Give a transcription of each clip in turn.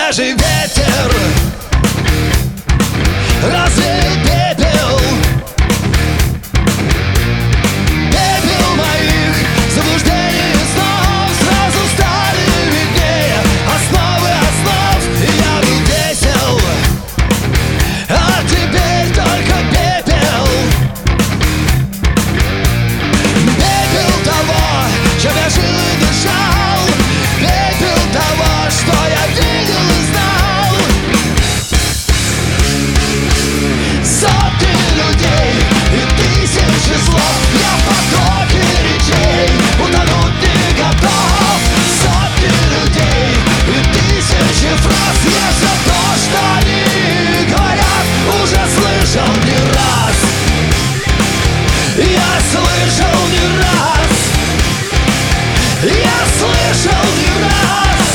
свежий ветер развеет пепел, пепел моих заблуждений и снов. Сразу стали виднее основы основ. Я был весел, а теперь только пепел. Пепел того, чем я жил и дышал, пепел того, что я видел и знал. Сотни людей и тысячи слов, я в потоке речей утонуть не готов. Сотни людей и тысячи фраз, я все то, что они говорят, уже слышал не раз. Я слышал не раз. Я слышал не раз.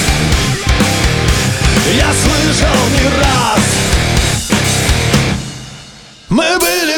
Я слышал не раз. Мы были